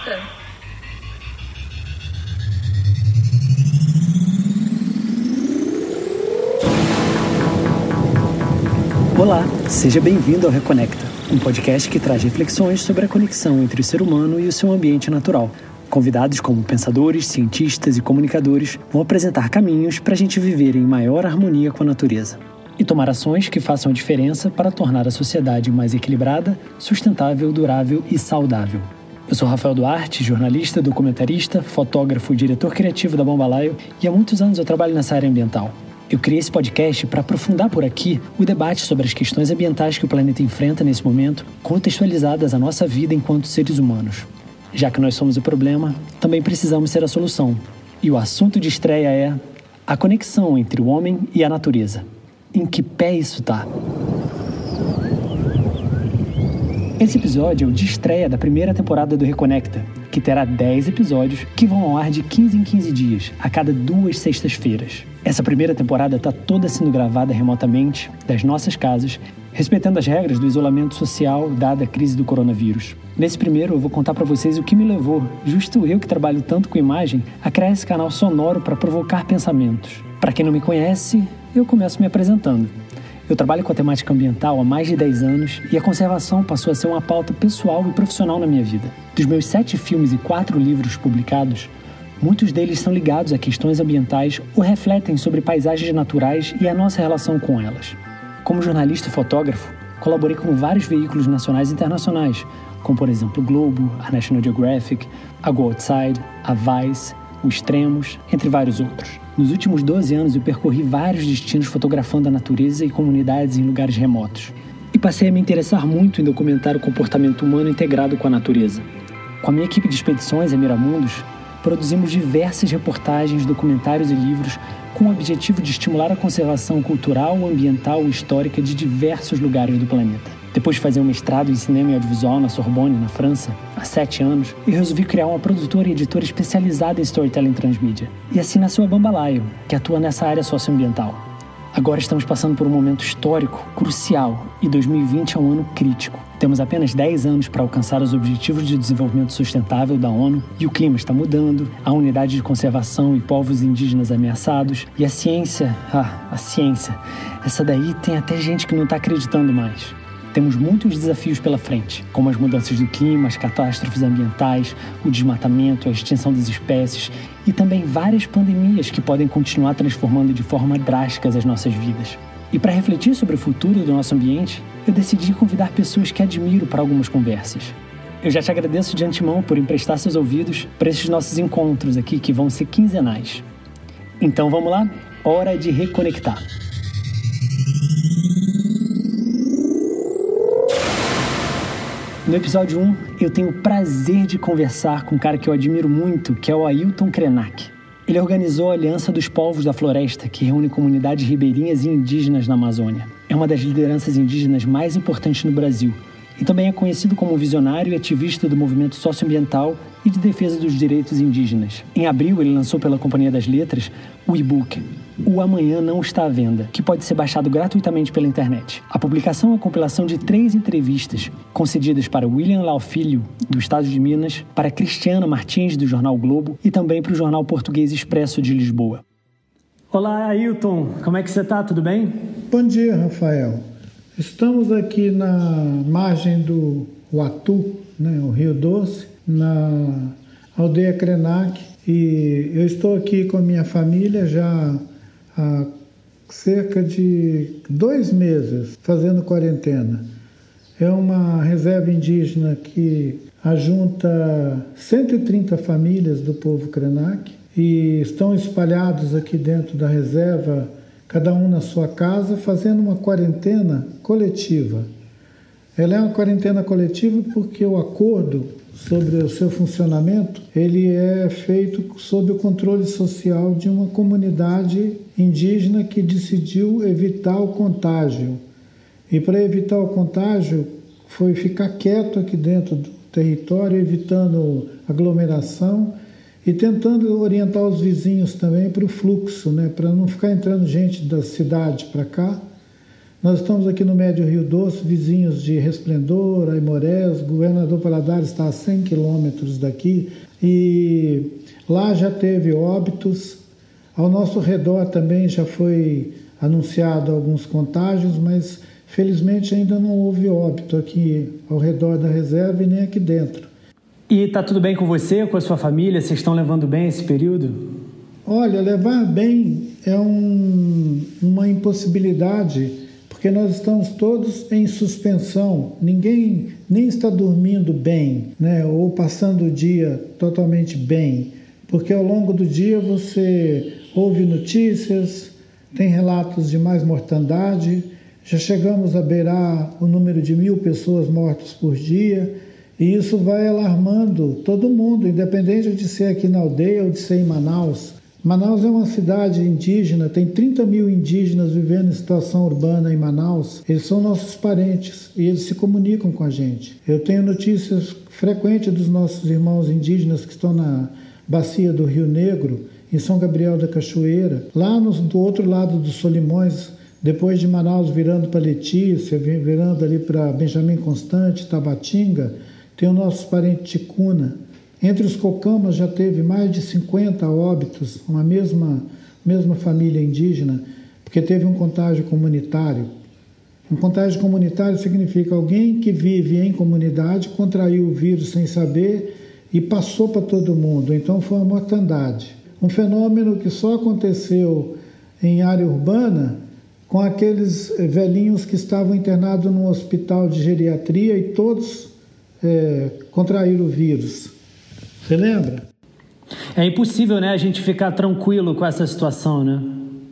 Reconecta. Olá, seja bem-vindo ao Reconecta, um podcast que traz reflexões sobre a conexão entre o ser humano e o seu ambiente natural. Convidados como pensadores, cientistas e comunicadores vão apresentar caminhos para a gente viver em maior harmonia com a natureza e tomar ações que façam a diferença para tornar a sociedade mais equilibrada, sustentável, durável e saudável. Eu sou Rafael Duarte, jornalista, documentarista, fotógrafo e diretor criativo da Bombalaio, e há muitos anos eu trabalho nessa área ambiental. Eu criei esse podcast para aprofundar por aqui o debate sobre as questões ambientais que o planeta enfrenta nesse momento, contextualizadas à nossa vida enquanto seres humanos. Já que nós somos o problema, também precisamos ser a solução. E o assunto de estreia é a conexão entre o homem e a natureza. Em que pé isso tá? Esse episódio é o de estreia da primeira temporada do Reconecta, que terá 10 episódios que vão ao ar de 15 em 15 dias, a cada 2 sextas-feiras. Essa primeira temporada está toda sendo gravada remotamente, das nossas casas, respeitando as regras do isolamento social dada a crise do coronavírus. Nesse primeiro eu vou contar para vocês o que me levou, justo eu que trabalho tanto com imagem, a criar esse canal sonoro para provocar pensamentos. Para quem não me conhece, eu começo me apresentando. Eu trabalho com a temática ambiental há mais de 10 anos e a conservação passou a ser uma pauta pessoal e profissional na minha vida. Dos meus 7 filmes e 4 livros publicados, muitos deles são ligados a questões ambientais ou refletem sobre paisagens naturais e a nossa relação com elas. Como jornalista e fotógrafo, colaborei com vários veículos nacionais e internacionais, como por exemplo o Globo, a National Geographic, a Go Outside, a Vice, o Extremos, entre vários outros. Nos últimos 12 anos eu percorri vários destinos fotografando a natureza e comunidades em lugares remotos. E passei a me interessar muito em documentar o comportamento humano integrado com a natureza. Com a minha equipe de expedições a Miramundos, produzimos diversas reportagens, documentários e livros com o objetivo de estimular a conservação cultural, ambiental e histórica de diversos lugares do planeta. Depois de fazer um mestrado em cinema e audiovisual na Sorbonne, na França, há 7 anos, eu resolvi criar uma produtora e editora especializada em storytelling transmídia. E assim nasceu a Bombalaio, que atua nessa área socioambiental. Agora estamos passando por um momento histórico, crucial, e 2020 é um ano crítico. Temos apenas 10 anos para alcançar os Objetivos de Desenvolvimento Sustentável da ONU, e o clima está mudando, há unidade de conservação e povos indígenas ameaçados, e a ciência, essa daí tem até gente que não está acreditando mais. Temos muitos desafios pela frente, como as mudanças do clima, as catástrofes ambientais, o desmatamento, a extinção das espécies e também várias pandemias que podem continuar transformando de forma drástica as nossas vidas. E para refletir sobre o futuro do nosso ambiente, eu decidi convidar pessoas que admiro para algumas conversas. Eu já te agradeço de antemão por emprestar seus ouvidos para esses nossos encontros aqui que vão ser quinzenais. Então vamos lá? Hora de reconectar. No episódio 1, eu tenho o prazer de conversar com um cara que eu admiro muito, que é o Ailton Krenak. Ele organizou a Aliança dos Povos da Floresta, que reúne comunidades ribeirinhas e indígenas na Amazônia. É uma das lideranças indígenas mais importantes no Brasil e também é conhecido como visionário e ativista do movimento socioambiental e de defesa dos direitos indígenas. Em abril, ele lançou pela Companhia das Letras o e-book O Amanhã Não Está à Venda, que pode ser baixado gratuitamente pela internet. A publicação é uma compilação de 3 entrevistas concedidas para William Lau Filho, do Estado de Minas, para Cristiana Martins, do Jornal Globo, e também para o Jornal Português Expresso de Lisboa. Olá, Ailton. Como é que você está? Tudo bem? Bom dia, Rafael. Estamos aqui na margem do Uatu, o Rio Doce, na aldeia Krenak, e eu estou aqui com a minha família já há cerca de 2 meses fazendo quarentena. É uma reserva indígena que ajunta 130 famílias do povo Krenak e estão espalhados aqui dentro da reserva, cada um na sua casa, fazendo uma quarentena coletiva. Ela é uma quarentena coletiva porque o acordo sobre o seu funcionamento, ele é feito sob o controle social de uma comunidade indígena que decidiu evitar o contágio. E para evitar o contágio, foi ficar quieto aqui dentro do território, evitando aglomeração e tentando orientar os vizinhos também para o fluxo, para não ficar entrando gente da cidade para cá, Nós estamos aqui no Médio Rio Doce, vizinhos de Resplendor, Aimorés, Governador Valadares está a 100 quilômetros daqui e lá já teve óbitos. Ao nosso redor também já foi anunciado alguns contágios, mas felizmente ainda não houve óbito aqui ao redor da reserva e nem aqui dentro. E está tudo bem com você, com a sua família? Vocês estão levando bem esse período? Olha, levar bem é uma impossibilidade, porque nós estamos todos em suspensão. Ninguém nem está dormindo bem, né? Ou passando o dia totalmente bem, porque ao longo do dia você ouve notícias, tem relatos de mais mortandade, já chegamos a beirar o número de 1.000 pessoas mortas por dia, e isso vai alarmando todo mundo, independente de ser aqui na aldeia ou de ser em Manaus. Manaus é uma cidade indígena, tem 30 mil indígenas vivendo em situação urbana em Manaus. Eles são nossos parentes e eles se comunicam com a gente. Eu tenho notícias frequentes dos nossos irmãos indígenas que estão na bacia do Rio Negro, em São Gabriel da Cachoeira, lá do outro lado dos Solimões, depois de Manaus virando para Letícia, virando ali para Benjamin Constante, Tabatinga, tem o nosso parente Ticuna. Entre os Cocamas já teve mais de 50 óbitos, uma mesma família indígena, porque teve um contágio comunitário. Um contágio comunitário significa alguém que vive em comunidade, contraiu o vírus sem saber e passou para todo mundo. Então foi uma mortandade. Um fenômeno que só aconteceu em área urbana com aqueles velhinhos que estavam internados num hospital de geriatria e todos contraíram o vírus. Você lembra? É impossível, né, a gente ficar tranquilo com essa situação, né?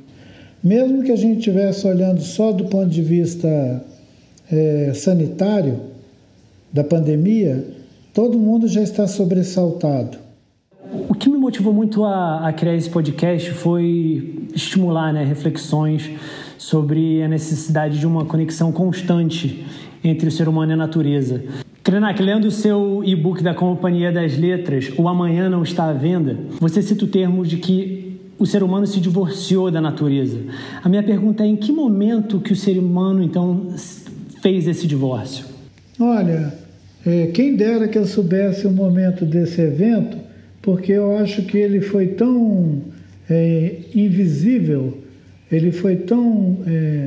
Mesmo que a gente estivesse olhando só do ponto de vista sanitário da pandemia, todo mundo já está sobressaltado. O que me motivou muito a criar esse podcast foi estimular, né, reflexões sobre a necessidade de uma conexão constante entre o ser humano e a natureza. Krenak, lendo o seu e-book da Companhia das Letras, O Amanhã Não Está à Venda, você cita o termo de que o ser humano se divorciou da natureza. A minha pergunta é: em que momento que o ser humano, então, fez esse divórcio? Olha, quem dera que eu soubesse o momento desse evento, porque eu acho que ele foi tão invisível, ele foi tão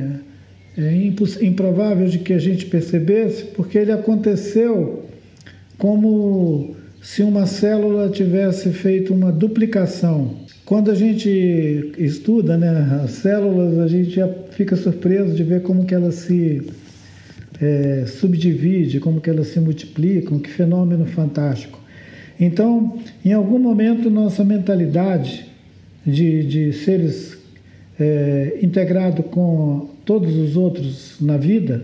improvável de que a gente percebesse, porque ele aconteceu como se uma célula tivesse feito uma duplicação. Quando a gente estuda, né, as células, a gente já fica surpreso de ver como que elas se subdividem, como que elas se multiplicam, que fenômeno fantástico. Então, em algum momento, nossa mentalidade de seres integrado com todos os outros na vida,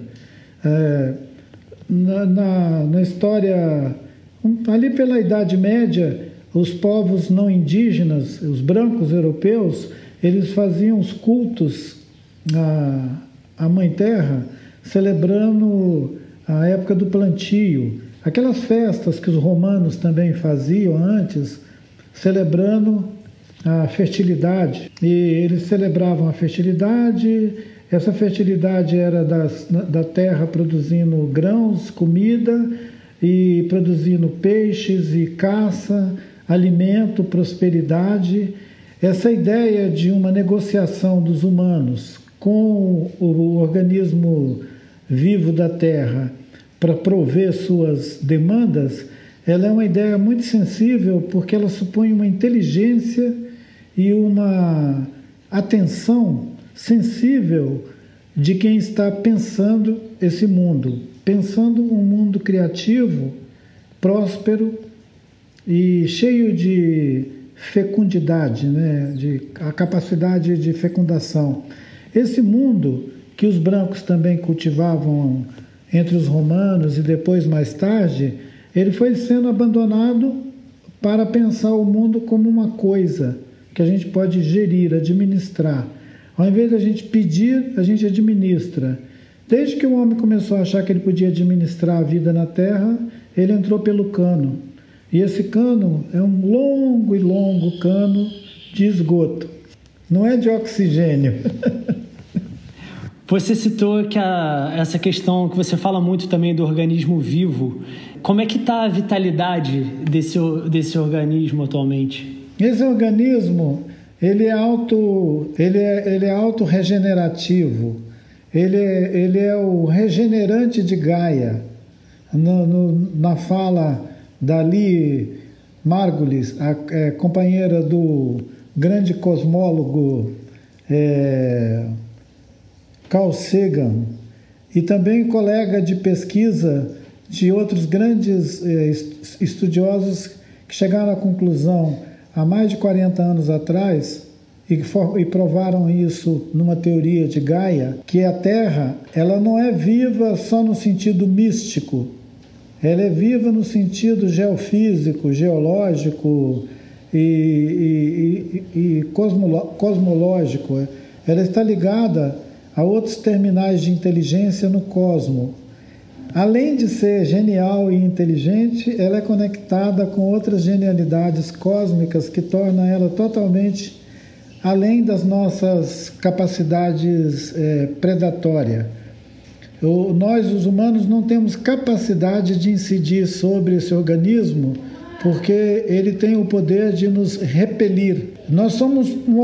na história, ali pela Idade Média, os povos não indígenas, os brancos europeus, eles faziam os cultos à Mãe Terra, celebrando a época do plantio, aquelas festas que os romanos também faziam antes, celebrando a fertilidade. E eles celebravam a fertilidade. Essa fertilidade era da terra produzindo grãos, comida, e produzindo peixes e caça, alimento, prosperidade. Essa ideia de uma negociação dos humanos com o organismo vivo da terra para prover suas demandas, ela é uma ideia muito sensível, porque ela supõe uma inteligência e uma atenção sensível de quem está pensando esse mundo, pensando um mundo criativo, próspero e cheio de fecundidade, né? A capacidade de fecundação. Esse mundo que os brancos também cultivavam entre os romanos e depois, mais tarde, ele foi sendo abandonado para pensar o mundo como uma coisa que a gente pode gerir, administrar. Ao invés da gente pedir, a gente administra. Desde que o homem começou a achar que ele podia administrar a vida na Terra, ele entrou pelo cano. E esse cano é um longo e longo cano de esgoto. Não é de oxigênio. Você citou que essa questão que você fala muito também do organismo vivo. Como é que está a vitalidade desse organismo atualmente? Esse organismo, ele é autorregenerativo. Ele é o regenerante de Gaia. Na fala da Lee Margulis, a companheira do grande cosmólogo Carl Sagan, e também colega de pesquisa de outros grandes estudiosos que chegaram à conclusão há mais de 40 anos atrás e provaram isso numa teoria de Gaia, que a Terra ela não é viva só no sentido místico, ela é viva no sentido geofísico, geológico e cosmológico. Ela está ligada a outros terminais de inteligência no cosmos. Além de ser genial e inteligente, ela é conectada com outras genialidades cósmicas que tornam ela totalmente além das nossas capacidades predatórias. Nós, os humanos, não temos capacidade de incidir sobre esse organismo porque ele tem o poder de nos repelir. Nós somos um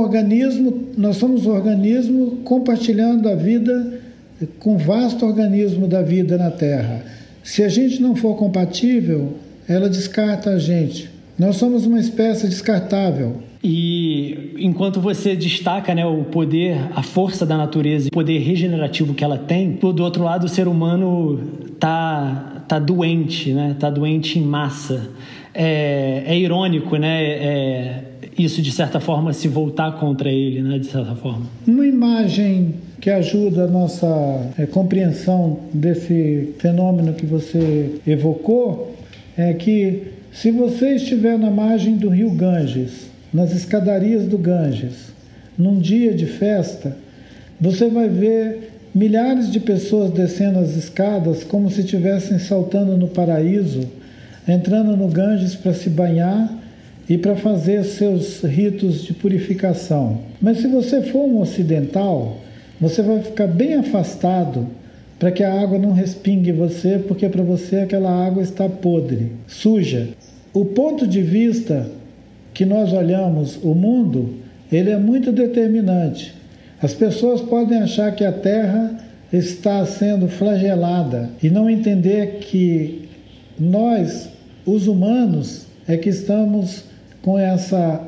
organismo compartilhando a vida com o vasto organismo da vida na Terra. Se a gente não for compatível, ela descarta a gente. Nós somos uma espécie descartável. E enquanto você destaca, né, o poder, a força da natureza, o poder regenerativo que ela tem, do outro lado o ser humano tá doente, né? Tá doente em massa. É irônico, né? Isso, de certa forma, se voltar contra ele, né? De certa forma. Uma imagem que ajuda a nossa compreensão desse fenômeno que você evocou é que se você estiver na margem do rio Ganges, nas escadarias do Ganges, num dia de festa, você vai ver milhares de pessoas descendo as escadas como se estivessem saltando no paraíso, entrando no Ganges para se banhar e para fazer seus ritos de purificação. Mas se você for um ocidental, você vai ficar bem afastado para que a água não respingue você, porque para você aquela água está podre, suja. O ponto de vista que nós olhamos o mundo, ele é muito determinante. As pessoas podem achar que a Terra está sendo flagelada e não entender que nós, os humanos, é que estamos com essa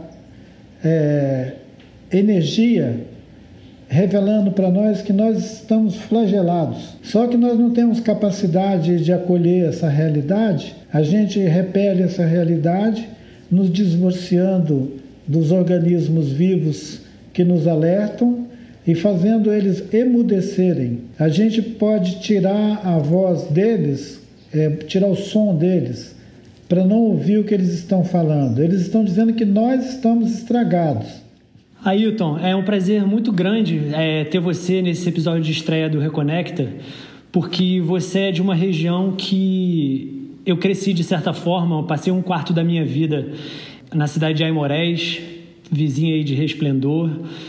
energia revelando para nós que nós estamos flagelados. Só que nós não temos capacidade de acolher essa realidade, a gente repele essa realidade, nos divorciando dos organismos vivos que nos alertam e fazendo eles emudecerem. A gente pode tirar a voz deles, tirar o som deles, para não ouvir o que eles estão falando. Eles estão dizendo que nós estamos estragados. Ailton, é um prazer muito grande ter você nesse episódio de estreia do Reconecta, porque você é de uma região que eu cresci de certa forma, eu passei um quarto da minha vida na cidade de Aimorés, vizinha aí de Resplendor,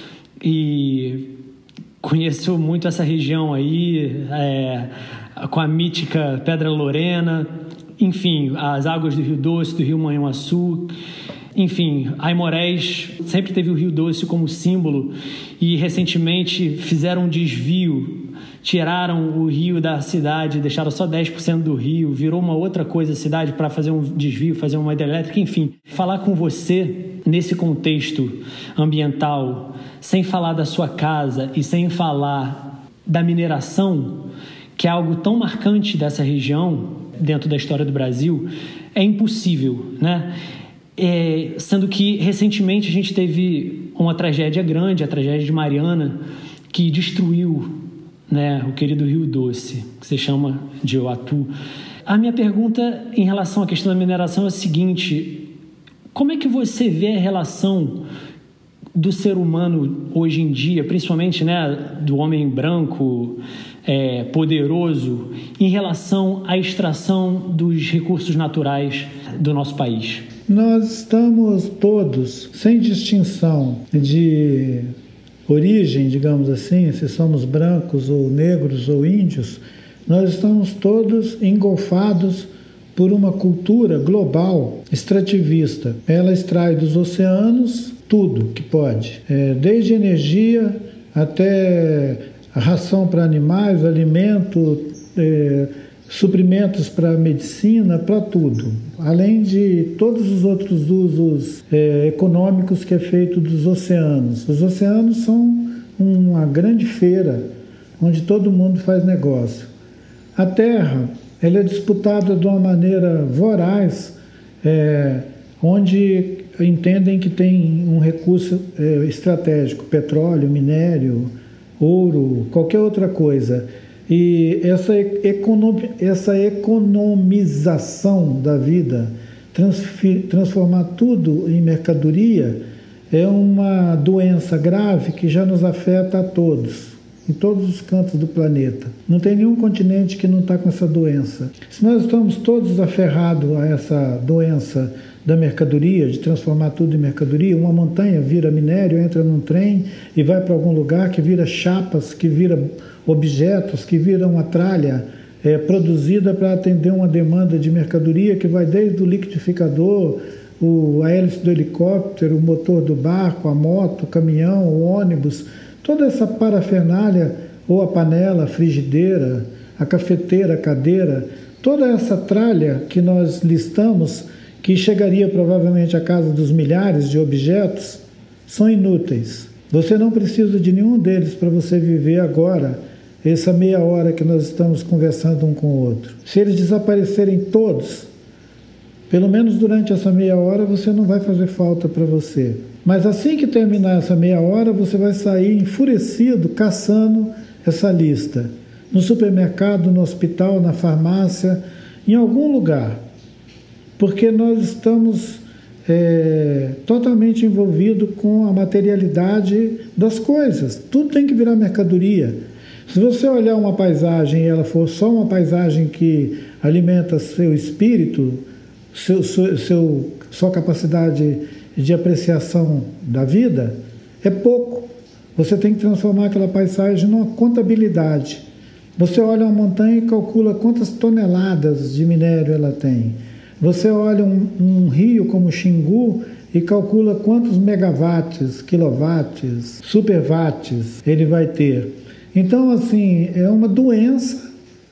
e conheço muito essa região aí, com a mítica Pedra Lorena, enfim, as águas do Rio Doce, do Rio Manhuaçu. Enfim, Aimorés sempre teve o Rio Doce como símbolo e recentemente fizeram um desvio, tiraram o rio da cidade, deixaram só 10% do rio, virou uma outra coisa a cidade para fazer um desvio, fazer uma hidrelétrica, enfim. Falar com você nesse contexto ambiental, sem falar da sua casa e sem falar da mineração, que é algo tão marcante dessa região, dentro da história do Brasil, é impossível, né? Sendo que recentemente a gente teve uma tragédia grande, a tragédia de Mariana, que destruiu, né, o querido Rio Doce, que se chama de Uatu. A minha pergunta em relação à questão da mineração é a seguinte: como é que você vê a relação do ser humano hoje em dia, principalmente, né, do homem branco, poderoso, em relação à extração dos recursos naturais do nosso país? Nós estamos todos, sem distinção de origem, digamos assim, se somos brancos ou negros ou índios, nós estamos todos engolfados por uma cultura global extrativista. Ela extrai dos oceanos tudo que pode, desde energia até ração para animais, alimento, suprimentos para medicina, para tudo. Além de todos os outros usos econômicos que é feito dos oceanos. Os oceanos são uma grande feira onde todo mundo faz negócio. A Terra, ela é disputada de uma maneira voraz, onde entendem que tem um recurso estratégico, petróleo, minério, ouro, qualquer outra coisa. E essa economização da vida, transformar tudo em mercadoria, é uma doença grave que já nos afeta a todos, em todos os cantos do planeta. Não tem nenhum continente que não está com essa doença. Se nós estamos todos aferrados a essa doença da mercadoria, de transformar tudo em mercadoria, uma montanha vira minério, entra num trem e vai para algum lugar que vira chapas, que vira objetos, que vira uma tralha produzida para atender uma demanda de mercadoria que vai desde o liquidificador, a hélice do helicóptero, o motor do barco, a moto, o caminhão, o ônibus, toda essa parafernália, ou a panela, a frigideira, a cafeteira, a cadeira, toda essa tralha que nós listamos, que chegaria provavelmente à casa dos milhares de objetos, são inúteis. Você não precisa de nenhum deles para você viver agora, essa meia hora que nós estamos conversando um com o outro. Se eles desaparecerem todos, pelo menos durante essa meia hora você não vai fazer falta para você. Mas assim que terminar essa meia hora, você vai sair enfurecido, caçando essa lista. No supermercado, no hospital, na farmácia, em algum lugar. Porque nós estamos totalmente envolvidos com a materialidade das coisas. Tudo tem que virar mercadoria. Se você olhar uma paisagem e ela for só uma paisagem que alimenta seu espírito, sua capacidade de apreciação da vida, é pouco. Você tem que transformar aquela paisagem numa contabilidade. Você olha uma montanha e calcula quantas toneladas de minério ela tem. Você olha um rio como o Xingu e calcula quantos megawatts, quilowatts, superwatts ele vai ter. Então, assim, é uma doença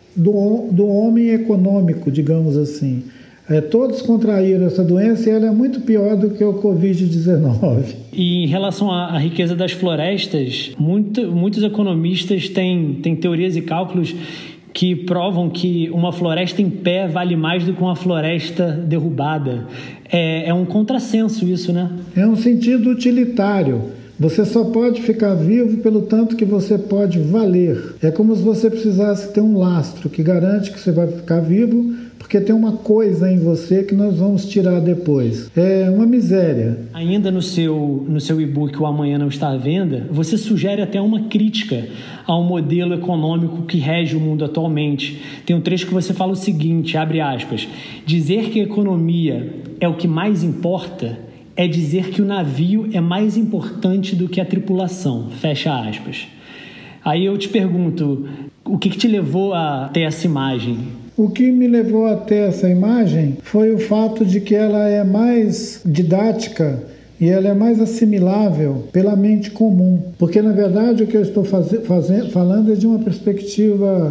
do homem econômico, digamos assim. Todos contraíram essa doença e ela é muito pior do que o Covid-19. E em relação à riqueza das florestas, muitos economistas têm teorias e cálculos que provam que uma floresta em pé vale mais do que uma floresta derrubada. É um contrassenso isso, né? É um sentido utilitário. Você só pode ficar vivo pelo tanto que você pode valer. É como se você precisasse ter um lastro que garante que você vai ficar vivo, porque tem uma coisa em você que nós vamos tirar depois. É uma miséria. Ainda no seu e-book O Amanhã Não Está à Venda, você sugere até uma crítica ao modelo econômico que rege o mundo atualmente. Tem um trecho que você fala o seguinte, abre aspas, dizer que a economia é o que mais importa é dizer que o navio é mais importante do que a tripulação, fecha aspas. Aí eu te pergunto, o que te levou a ter essa imagem? O que me levou a ter essa imagem foi o fato de que ela é mais didática e ela é mais assimilável pela mente comum. Porque, na verdade, o que eu estou falando é de uma perspectiva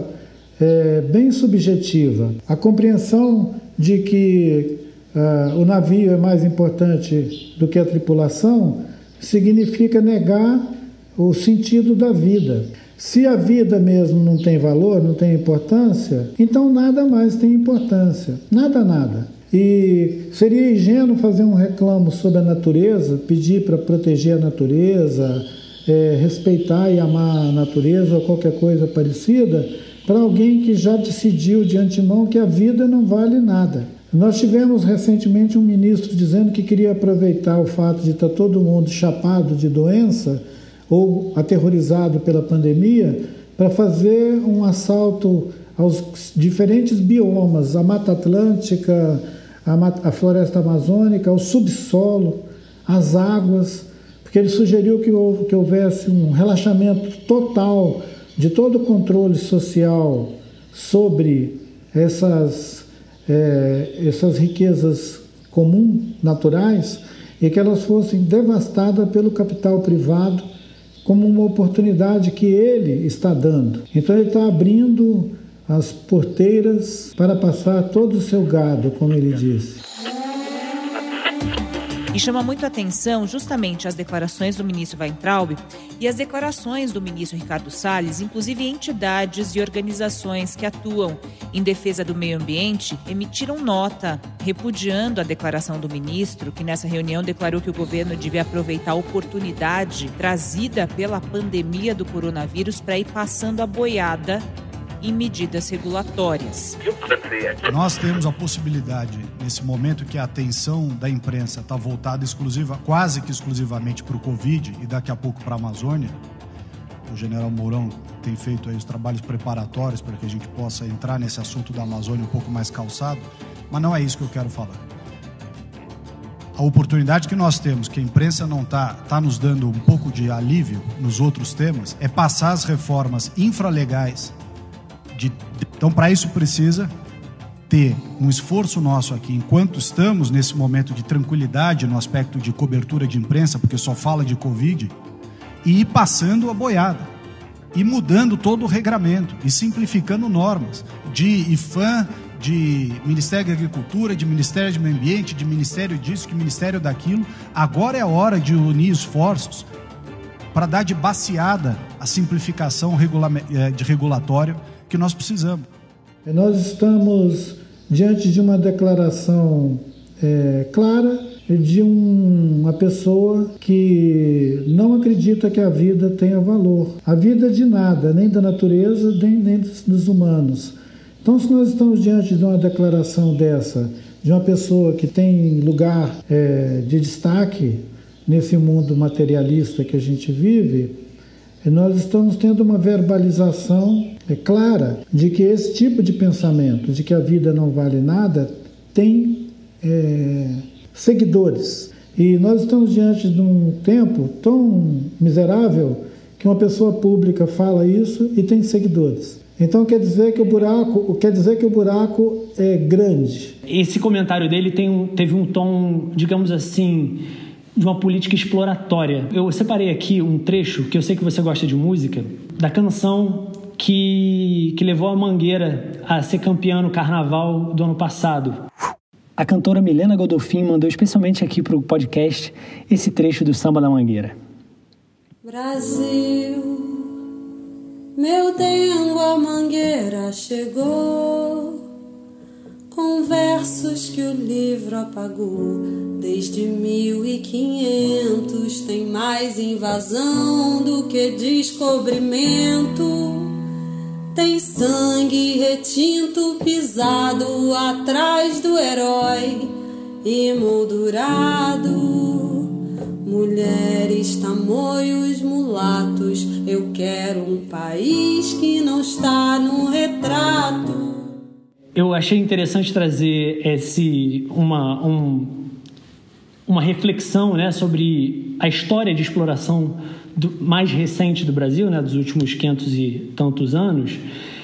bem subjetiva. A compreensão de que o navio é mais importante do que a tripulação significa negar o sentido da vida. Se a vida mesmo não tem valor, não tem importância, então nada mais tem importância. Nada. E seria ingênuo fazer um reclamo sobre a natureza, pedir para proteger a natureza, respeitar e amar a natureza ou qualquer coisa parecida, para alguém que já decidiu de antemão que a vida não vale nada. Nós tivemos recentemente um ministro dizendo que queria aproveitar o fato de estar todo mundo chapado de doença ou aterrorizado pela pandemia para fazer um assalto aos diferentes biomas, a Mata Atlântica, a floresta amazônica, o subsolo, as águas, porque ele sugeriu que houvesse um relaxamento total de todo o controle social sobre essas riquezas comuns, naturais, e que elas fossem devastadas pelo capital privado como uma oportunidade que ele está dando. Então ele está abrindo as porteiras para passar todo o seu gado, como ele disse. E chama muito a atenção justamente as declarações do ministro Weintraub e as declarações do ministro Ricardo Salles, inclusive entidades e organizações que atuam em defesa do meio ambiente, emitiram nota repudiando a declaração do ministro, que nessa reunião declarou que o governo devia aproveitar a oportunidade trazida pela pandemia do coronavírus para ir passando a boiada em medidas regulatórias. Nós temos a possibilidade, nesse momento que a atenção da imprensa está voltada quase que exclusivamente para o Covid e daqui a pouco para a Amazônia. O general Mourão tem feito aí os trabalhos preparatórios para que a gente possa entrar nesse assunto da Amazônia um pouco mais calçado, mas não é isso que eu quero falar. A oportunidade que nós temos, que a imprensa não está nos dando um pouco de alívio nos outros temas, é passar as reformas infralegais. Então, para isso precisa ter um esforço nosso aqui, enquanto estamos nesse momento de tranquilidade no aspecto de cobertura de imprensa, porque só fala de Covid, e ir passando a boiada, e mudando todo o regramento, e simplificando normas de IFAM, de Ministério da Agricultura, de Ministério do Meio Ambiente, de Ministério disso, de Ministério daquilo. Agora é a hora de unir esforços para dar de baseada a simplificação de regulatório que nós precisamos. Nós estamos diante de uma declaração clara de uma pessoa que não acredita que a vida tenha valor. A vida de nada, nem da natureza, nem dos humanos. Então, se nós estamos diante de uma declaração dessa, de uma pessoa que tem lugar de destaque nesse mundo materialista que a gente vive, nós estamos tendo uma verbalização clara de que esse tipo de pensamento, de que a vida não vale nada, tem seguidores. E nós estamos diante de um tempo tão miserável que uma pessoa pública fala isso e tem seguidores. Então quer dizer que o buraco é grande. Esse comentário dele teve um tom, digamos assim, de uma política exploratória. Eu separei aqui um trecho, que eu sei que você gosta de música, da canção que levou a Mangueira a ser campeã no Carnaval do ano passado. A cantora Milena Godolfin mandou especialmente aqui para o podcast esse trecho do Samba da Mangueira. Brasil, meu dengo, a Mangueira chegou, com versos que o livro apagou. Desde 1500 tem mais invasão do que descobrimento. Tem sangue retinto pisado atrás do herói emoldurado. Mulheres, tamoios, mulatos, eu quero um país que não está no retrato. Eu achei interessante trazer uma reflexão, né, sobre a história de exploração mais recente do Brasil, né, dos últimos 500 e tantos anos,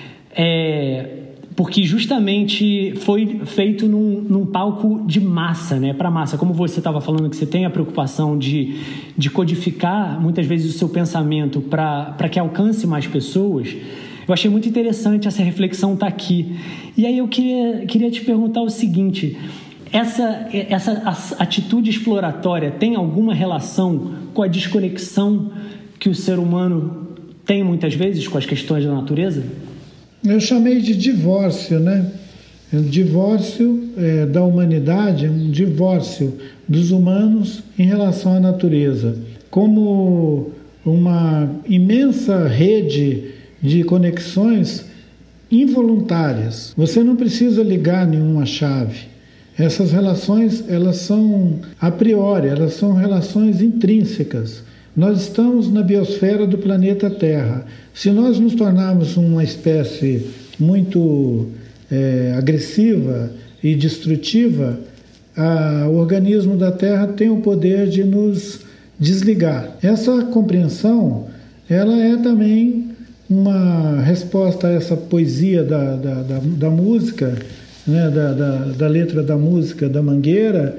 porque justamente foi feito num palco de massa, né, para massa. Como você estava falando, que você tem a preocupação de codificar muitas vezes o seu pensamento para que alcance mais pessoas. Eu achei muito interessante essa reflexão estar aqui. E aí eu queria te perguntar o seguinte: essa atitude exploratória tem alguma relação com a desconexão que o ser humano tem muitas vezes com as questões da natureza? Eu chamei de divórcio, né? Um divórcio da humanidade, um divórcio dos humanos em relação à natureza, como uma imensa rede de conexões involuntárias. Você não precisa ligar nenhuma chave. Essas relações, elas são a priori, elas são relações intrínsecas. Nós estamos na biosfera do planeta Terra. Se nós nos tornarmos uma espécie muito agressiva e destrutiva, o organismo da Terra tem o poder de nos desligar. Essa compreensão, ela é também uma resposta a essa poesia da música, né, da letra da música da Mangueira,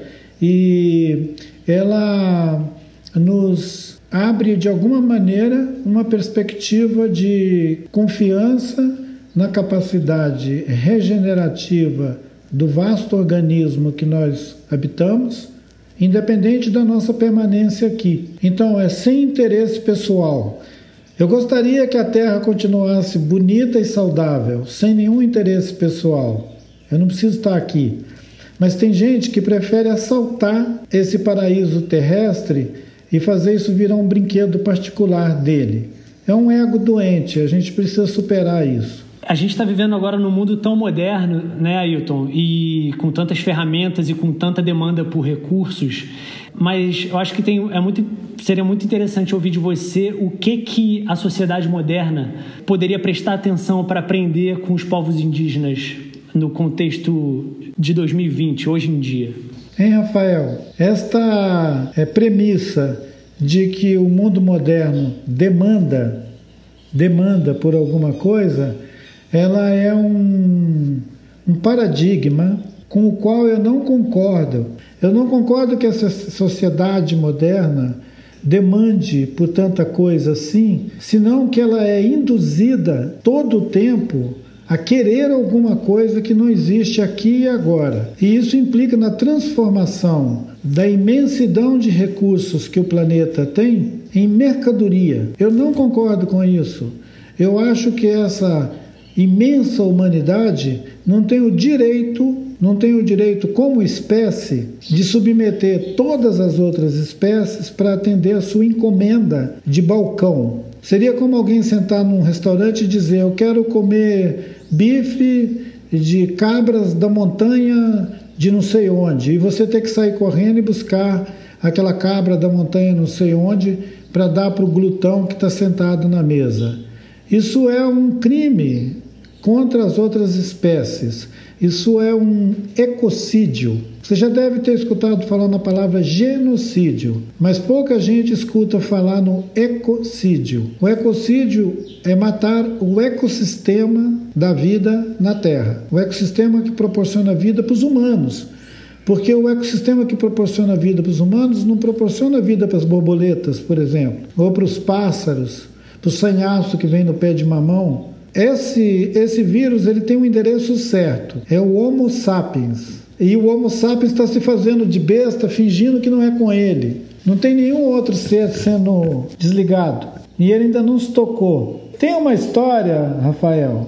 e ela nos abre de alguma maneira uma perspectiva de confiança na capacidade regenerativa do vasto organismo que nós habitamos, independente da nossa permanência aqui. Então, é sem interesse pessoal. Eu gostaria que a Terra continuasse bonita e saudável, sem nenhum interesse pessoal. Eu não preciso estar aqui. Mas tem gente que prefere assaltar esse paraíso terrestre e fazer isso virar um brinquedo particular dele. É um ego doente, a gente precisa superar isso. A gente está vivendo agora num mundo tão moderno, né, Ailton? E com tantas ferramentas e com tanta demanda por recursos, mas eu acho que seria muito interessante ouvir de você o que a sociedade moderna poderia prestar atenção para aprender com os povos indígenas no contexto de 2020, hoje em dia. Hein, Rafael? Esta premissa de que o mundo moderno demanda por alguma coisa, ela é um paradigma com o qual eu não concordo. Eu não concordo que essa sociedade moderna demande por tanta coisa assim, senão que ela é induzida todo o tempo a querer alguma coisa que não existe aqui e agora. E isso implica na transformação da imensidão de recursos que o planeta tem em mercadoria. Eu não concordo com isso. Eu acho que essa imensa humanidade não tem o direito como espécie de submeter todas as outras espécies para atender a sua encomenda de balcão. Seria como alguém sentar num restaurante e dizer: eu quero comer bife de cabras da montanha de não sei onde, e você ter que sair correndo e buscar aquela cabra da montanha não sei onde para dar para o glutão que está sentado na mesa. Isso é um crime contra as outras espécies. Isso é um ecocídio. Você já deve ter escutado falar na palavra genocídio, mas pouca gente escuta falar no ecocídio. O ecocídio é matar o ecossistema da vida na Terra, o ecossistema que proporciona vida para os humanos. Porque o ecossistema que proporciona vida para os humanos não proporciona vida para as borboletas, por exemplo, ou para os pássaros, para o sanhaço que vem no pé de mamão. Esse vírus, ele tem um endereço certo, é o Homo sapiens. E o Homo sapiens está se fazendo de besta, fingindo que não é com ele. Não tem nenhum outro ser sendo desligado. E ele ainda não se tocou. Tem uma história, Rafael,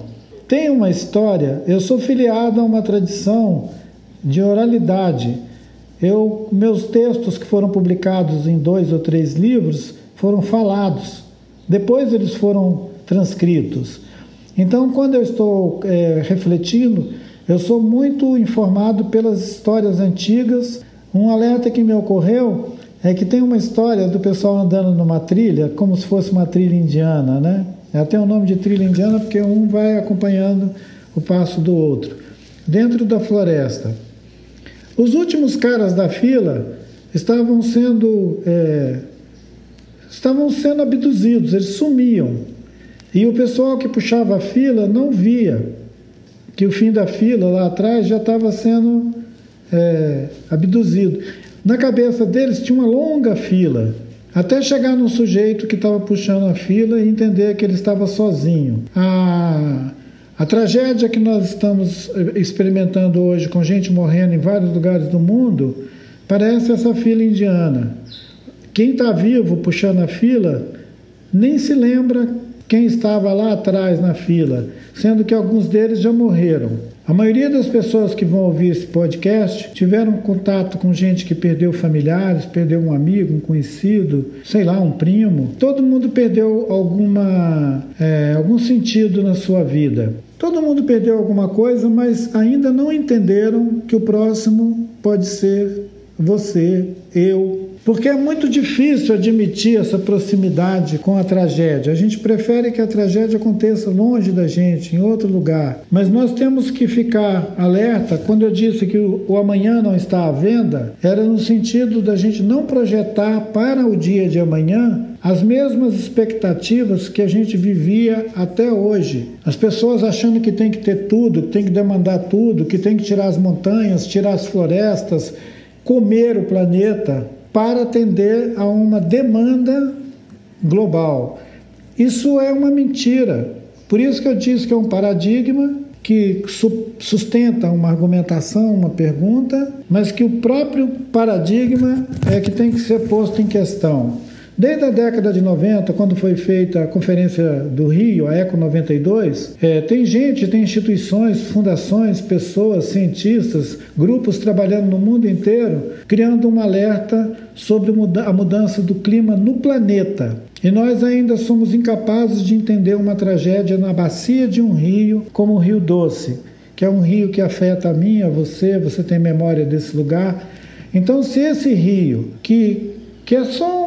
eu sou filiado a uma tradição de oralidade. Meus textos que foram publicados em 2 ou 3 livros foram falados. Depois eles foram transcritos. Então, quando eu estou refletindo, eu sou muito informado pelas histórias antigas. Um alerta que me ocorreu é que tem uma história do pessoal andando numa trilha, como se fosse uma trilha indiana, né? Até o nome de trilha indiana porque um vai acompanhando o passo do outro, dentro da floresta. Os últimos caras da fila estavam sendo abduzidos, eles sumiam. E o pessoal que puxava a fila não via que o fim da fila lá atrás já estava sendo abduzido. Na cabeça deles tinha uma longa fila, até chegar no sujeito que estava puxando a fila e entender que ele estava sozinho. A tragédia que nós estamos experimentando hoje, com gente morrendo em vários lugares do mundo, parece essa fila indiana. Quem está vivo puxando a fila nem se lembra quem estava lá atrás na fila, sendo que alguns deles já morreram. A maioria das pessoas que vão ouvir esse podcast tiveram contato com gente que perdeu familiares, perdeu um amigo, um conhecido, sei lá, um primo. Todo mundo perdeu algum sentido na sua vida. Todo mundo perdeu alguma coisa, mas ainda não entenderam que o próximo pode ser você, eu. Porque é muito difícil admitir essa proximidade com a tragédia. A gente prefere que a tragédia aconteça longe da gente, em outro lugar. Mas nós temos que ficar alerta. Quando eu disse que o amanhã não está à venda, era no sentido da gente não projetar para o dia de amanhã as mesmas expectativas que a gente vivia até hoje. As pessoas achando que tem que ter tudo, que tem que demandar tudo, que tem que tirar as montanhas, tirar as florestas, comer o planeta, para atender a uma demanda global. Isso é uma mentira. Por isso que eu disse que é um paradigma que sustenta uma argumentação, uma pergunta, mas que o próprio paradigma é que tem que ser posto em questão. Desde a década de 90, quando foi feita a Conferência do Rio, a ECO 92, tem instituições, fundações, pessoas, cientistas, grupos trabalhando no mundo inteiro, criando um alerta sobre a mudança do clima no planeta. E nós ainda somos incapazes de entender uma tragédia na bacia de um rio como o Rio Doce, que é um rio que afeta a mim, a você tem memória desse lugar. Então, se esse rio, que é só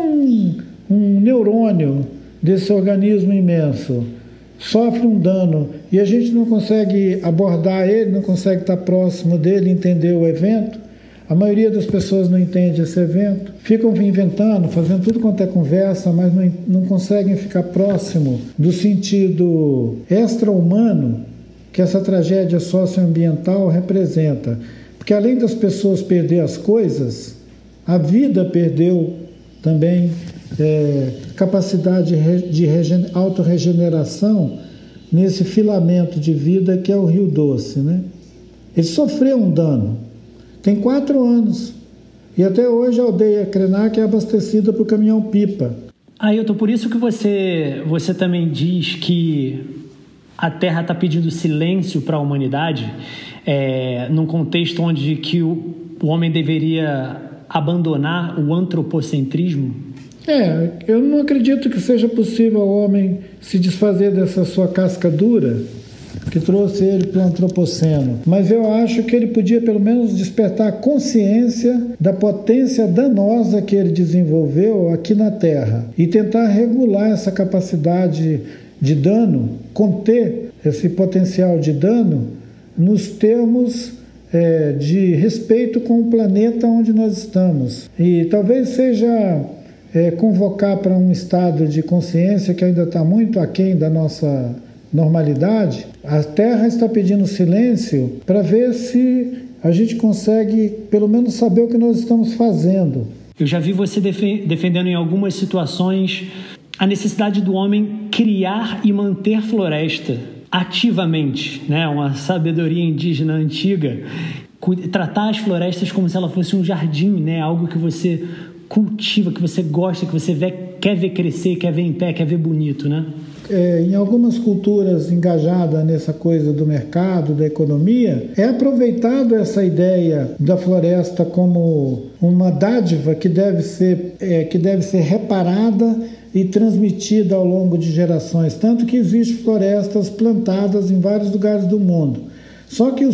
um neurônio desse organismo imenso, sofre um dano e a gente não consegue abordar ele, não consegue estar próximo dele, entender o evento, a maioria das pessoas não entende esse evento, ficam inventando, fazendo tudo quanto é conversa, mas não conseguem ficar próximo do sentido extra-humano que essa tragédia socioambiental representa. Porque além das pessoas perder as coisas, a vida perdeu também capacidade de autorregeneração nesse filamento de vida que é o Rio Doce, né? Ele sofreu um dano, tem 4 anos, e até hoje a aldeia Krenak é abastecida por caminhão-pipa. Ailton, por isso que você também diz que a Terra está pedindo silêncio para a humanidade, num contexto onde que o homem deveria abandonar o antropocentrismo? Eu não acredito que seja possível o homem se desfazer dessa sua casca dura que trouxe ele para o antropoceno. Mas eu acho que ele podia pelo menos despertar a consciência da potência danosa que ele desenvolveu aqui na Terra e tentar regular essa capacidade de dano, conter esse potencial de dano nos termos de respeito com o planeta onde nós estamos. E talvez seja convocar para um estado de consciência que ainda está muito aquém da nossa normalidade. A Terra está pedindo silêncio para ver se a gente consegue pelo menos saber o que nós estamos fazendo. Eu já vi você defendendo em algumas situações a necessidade do homem criar e manter floresta ativamente, né? Uma sabedoria indígena antiga, tratar as florestas como se ela fosse um jardim, né? Algo que você cultiva, que você gosta, que você quer ver crescer, quer ver em pé, quer ver bonito, né? Em algumas culturas engajadas nessa coisa do mercado, da economia, é aproveitado essa ideia da floresta como uma dádiva que deve ser reparada e transmitida ao longo de gerações, tanto que existem florestas plantadas em vários lugares do mundo. Só que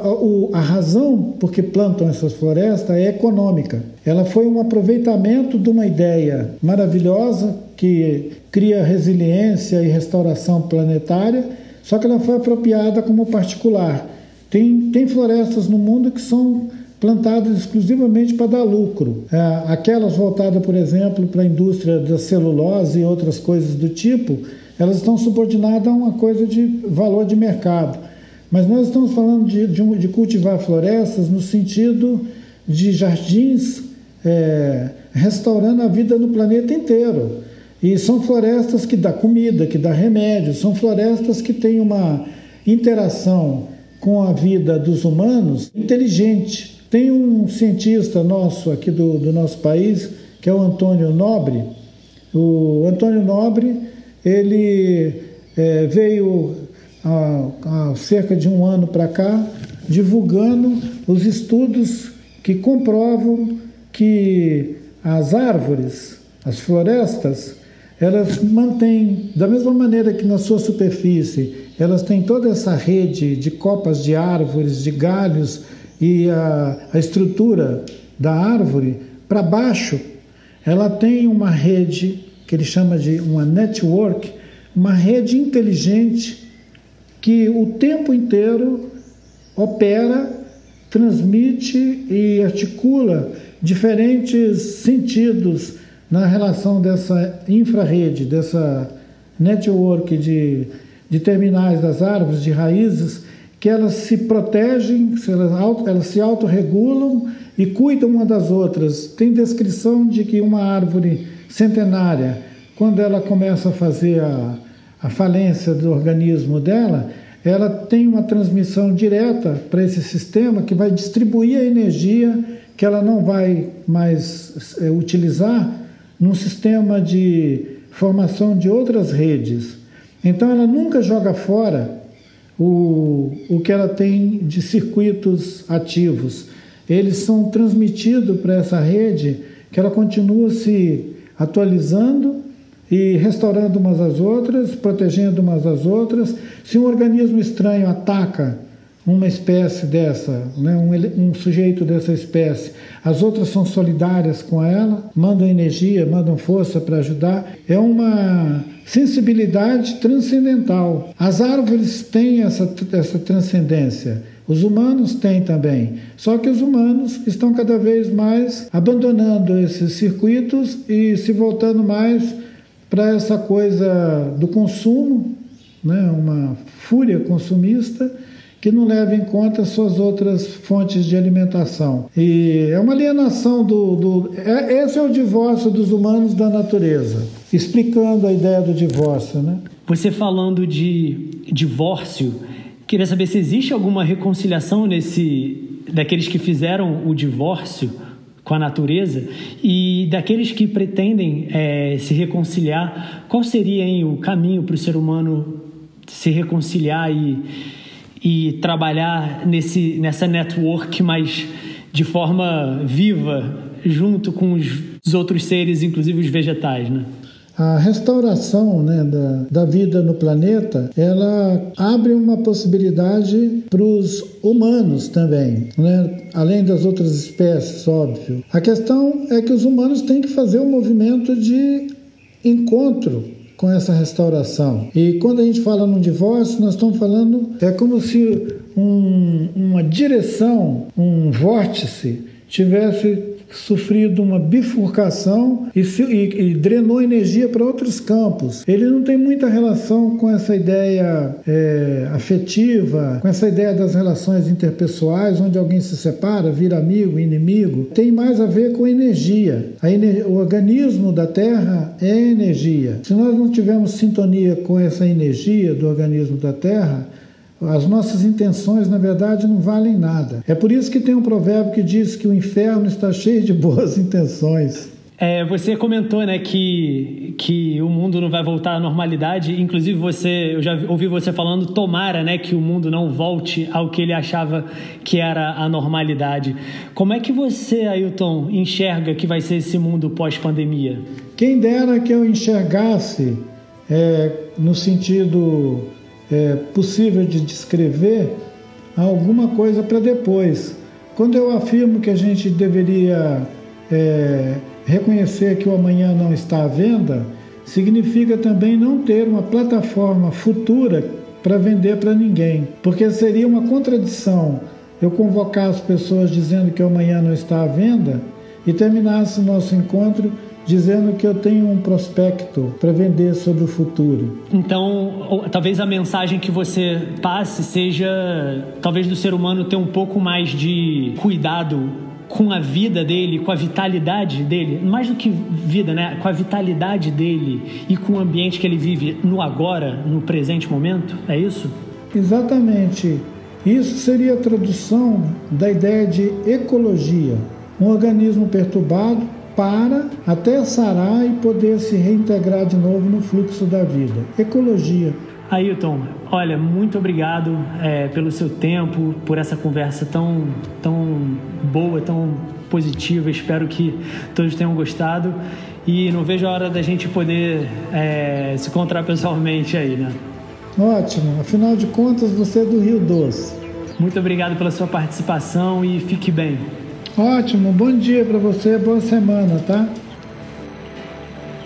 a razão por que plantam essas florestas é econômica. Ela foi um aproveitamento de uma ideia maravilhosa que cria resiliência e restauração planetária, só que ela foi apropriada como particular. Tem florestas no mundo que são plantadas exclusivamente para dar lucro. Aquelas voltadas, por exemplo, para a indústria da celulose e outras coisas do tipo, elas estão subordinadas a uma coisa de valor de mercado. Mas nós estamos falando de cultivar florestas no sentido de jardins restaurando a vida no planeta inteiro. E são florestas que dão comida, que dão remédio, são florestas que têm uma interação com a vida dos humanos inteligente. Tem um cientista nosso aqui do nosso país, que é o Antônio Nobre. O Antônio Nobre, ele veio há cerca de 1 ano para cá, divulgando os estudos que comprovam que as árvores, as florestas, elas mantêm, da mesma maneira que na sua superfície, elas têm toda essa rede de copas de árvores, de galhos, e a estrutura da árvore, para baixo ela tem uma rede que ele chama de uma network, uma rede inteligente que o tempo inteiro opera, transmite e articula diferentes sentidos na relação dessa infrarrede, dessa network de terminais das árvores, de raízes, que elas se protegem, elas se autorregulam e cuidam uma das outras. Tem descrição de que uma árvore centenária, quando ela começa a fazer a falência do organismo dela, ela tem uma transmissão direta para esse sistema que vai distribuir a energia que ela não vai mais utilizar num sistema de formação de outras redes. Então ela nunca joga fora o que ela tem de circuitos ativos. Eles são transmitidos para essa rede, que ela continua se atualizando e restaurando umas às outras, protegendo umas às outras. Se um organismo estranho ataca uma espécie dessa, né, um sujeito dessa espécie, as outras são solidárias com ela, mandam energia, mandam força para ajudar. É uma sensibilidade transcendental. As árvores têm essa transcendência. Os humanos têm também. Só que os humanos estão cada vez mais abandonando esses circuitos e se voltando mais para essa coisa do consumo, né? Uma fúria consumista que não leva em conta suas outras fontes de alimentação. E é uma alienação esse é o divórcio dos humanos da natureza, explicando a ideia do divórcio, né? Você falando de divórcio, queria saber se existe alguma reconciliação daqueles que fizeram o divórcio com a natureza e daqueles que pretendem se reconciliar. Qual seria o caminho para o ser humano se reconciliar e trabalhar nessa network, mas de forma viva, junto com os outros seres, inclusive os vegetais, né? A restauração, né, da vida no planeta, ela abre uma possibilidade para os humanos também, né? Além das outras espécies, óbvio. A questão é que os humanos têm que fazer um movimento de encontro com essa restauração. E quando a gente fala num divórcio, nós estamos falando, é como se uma direção, um vórtice, tivesse sofrido uma bifurcação e drenou energia para outros campos. Ele não tem muita relação com essa ideia afetiva, com essa ideia das relações interpessoais, onde alguém se separa, vira amigo, inimigo. Tem mais a ver com energia. O organismo da Terra é energia. Se nós não tivermos sintonia com essa energia do organismo da Terra, as nossas intenções, na verdade, não valem nada. É por isso que tem um provérbio que diz que o inferno está cheio de boas intenções. Você comentou, né, que o mundo não vai voltar à normalidade. Inclusive, eu já ouvi você falando, tomara, né, que o mundo não volte ao que ele achava que era a normalidade. Como é que você, Ailton, enxerga que vai ser esse mundo pós-pandemia? Quem dera que eu enxergasse no sentido possível de descrever alguma coisa para depois. Quando eu afirmo que a gente deveria reconhecer que o amanhã não está à venda, significa também não ter uma plataforma futura para vender para ninguém, porque seria uma contradição eu convocar as pessoas dizendo que o amanhã não está à venda e terminasse o nosso encontro dizendo que eu tenho um prospecto para vender sobre o futuro. Então, talvez a mensagem que você passe seja, talvez, do ser humano ter um pouco mais de cuidado com a vida dele, com a vitalidade dele, mais do que vida, né? Com a vitalidade dele e com o ambiente que ele vive no agora, no presente momento, é isso? Exatamente. Isso seria a tradução da ideia de ecologia. Um organismo perturbado até sarar e poder se reintegrar de novo no fluxo da vida. Ecologia. Ailton, olha, muito obrigado pelo seu tempo, por essa conversa tão boa, tão positiva. Espero que todos tenham gostado e não vejo a hora da gente poder se encontrar pessoalmente aí, né? Ótimo. Afinal de contas, você é do Rio Doce. Muito obrigado pela sua participação e fique bem. Ótimo, bom dia para você, boa semana, tá?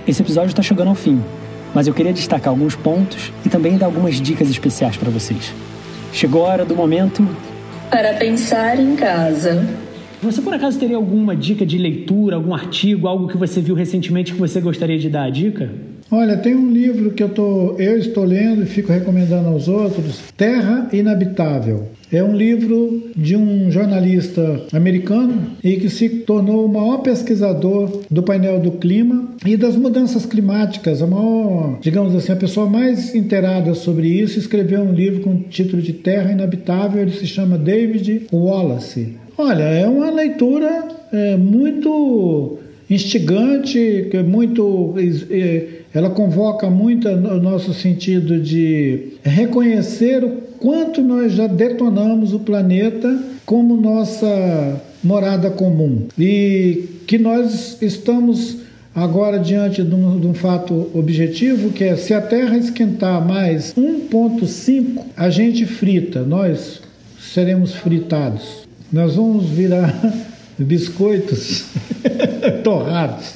Esse episódio está chegando ao fim, mas eu queria destacar alguns pontos e também dar algumas dicas especiais para vocês. Chegou a hora do momento... para pensar em casa. Você, por acaso, teria alguma dica de leitura, algum artigo, algo que você viu recentemente que você gostaria de dar a dica? Olha, tem um livro que eu estou lendo e fico recomendando aos outros, Terra Inabitável. É um livro de um jornalista americano e que se tornou o maior pesquisador do painel do clima e das mudanças climáticas. A maior, digamos assim, a pessoa mais inteirada sobre isso escreveu um livro com o título de Terra Inabitável. Ele se chama David Wallace. Olha, é uma leitura muito instigante, ela convoca muito o nosso sentido de reconhecer o quanto nós já detonamos o planeta como nossa morada comum e que nós estamos agora diante de um fato objetivo, que é: se a Terra esquentar mais 1,5, a gente frita, nós seremos fritados. Nós vamos virar biscoitos torrados.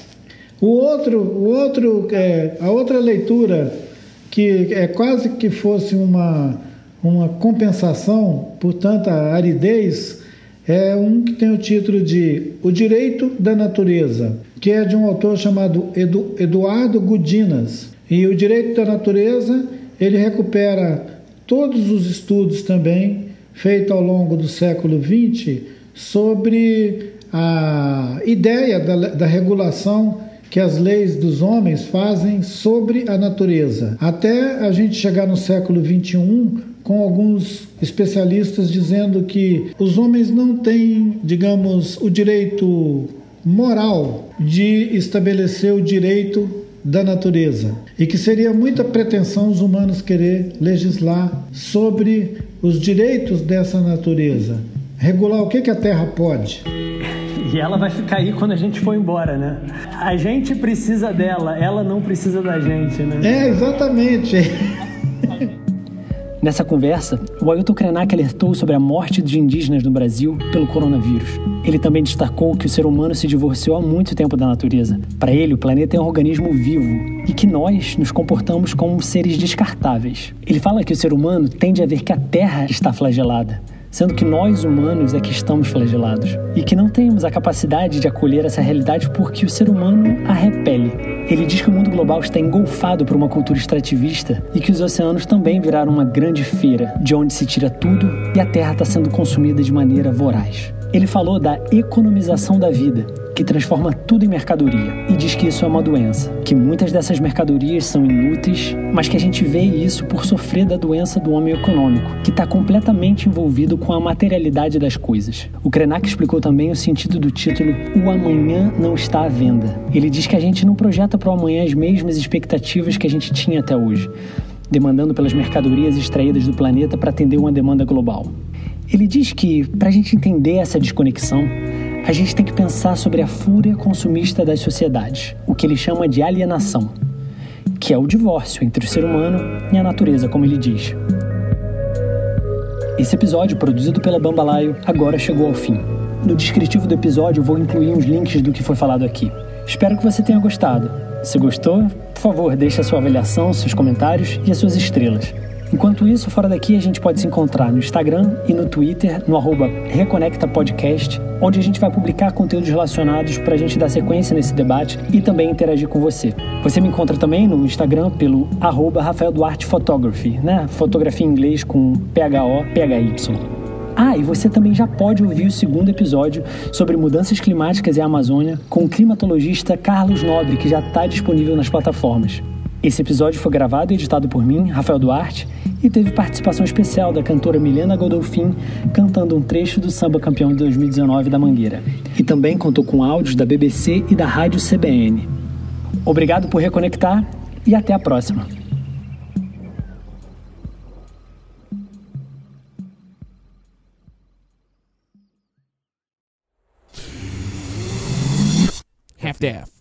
A outra leitura, que é quase que fosse uma compensação por tanta aridez, é um que tem o título de O Direito da Natureza, que é de um autor chamado Eduardo Gudinas. E o Direito da Natureza, ele recupera todos os estudos também feitos ao longo do século XX sobre a ideia da regulação que as leis dos homens fazem sobre a natureza, até a gente chegar no século XXI, com alguns especialistas dizendo que os homens não têm, digamos, o direito moral de estabelecer o direito da natureza, e que seria muita pretensão os humanos querer legislar sobre os direitos dessa natureza, regular o que a Terra pode. E ela vai ficar aí quando a gente for embora, né? A gente precisa dela, ela não precisa da gente, né? Exatamente. Nessa conversa, o Ailton Krenak alertou sobre a morte de indígenas no Brasil pelo coronavírus. Ele também destacou que o ser humano se divorciou há muito tempo da natureza. Para ele, o planeta é um organismo vivo e que nós nos comportamos como seres descartáveis. Ele fala que o ser humano tende a ver que a Terra está flagelada, sendo que nós, humanos, é que estamos flagelados, e que não temos a capacidade de acolher essa realidade porque o ser humano a repele. Ele diz que o mundo global está engolfado por uma cultura extrativista e que os oceanos também viraram uma grande feira, de onde se tira tudo e a Terra está sendo consumida de maneira voraz. Ele falou da economização da vida, que transforma tudo em mercadoria, e diz que isso é uma doença, que muitas dessas mercadorias são inúteis, mas que a gente vê isso por sofrer da doença do homem econômico, que está completamente envolvido com a materialidade das coisas. O Krenak explicou também o sentido do título O Amanhã Não Está à Venda. Ele diz que a gente não projeta para o amanhã as mesmas expectativas que a gente tinha até hoje, demandando pelas mercadorias extraídas do planeta para atender uma demanda global. Ele diz que, para a gente entender essa desconexão, a gente tem que pensar sobre a fúria consumista das sociedades, o que ele chama de alienação, que é o divórcio entre o ser humano e a natureza, como ele diz. Esse episódio, produzido pela Bambalaio, agora chegou ao fim. No descritivo do episódio, eu vou incluir uns links do que foi falado aqui. Espero que você tenha gostado. Se gostou, por favor, deixe a sua avaliação, seus comentários e as suas estrelas. Enquanto isso, fora daqui, a gente pode se encontrar no Instagram e no Twitter, no @ReconectaPodcast, onde a gente vai publicar conteúdos relacionados para a gente dar sequência nesse debate e também interagir com você. Você me encontra também no Instagram pelo @RafaelDuartePhotography, né? Fotografia em inglês com PHOPHY. E você também já pode ouvir o segundo episódio sobre mudanças climáticas e a Amazônia com o climatologista Carlos Nobre, que já está disponível nas plataformas. Esse episódio foi gravado e editado por mim, Rafael Duarte, e teve participação especial da cantora Milena Godolfin, cantando um trecho do Samba Campeão de 2019 da Mangueira. E também contou com áudios da BBC e da Rádio CBN. Obrigado por reconectar e até a próxima. Half-Deaf.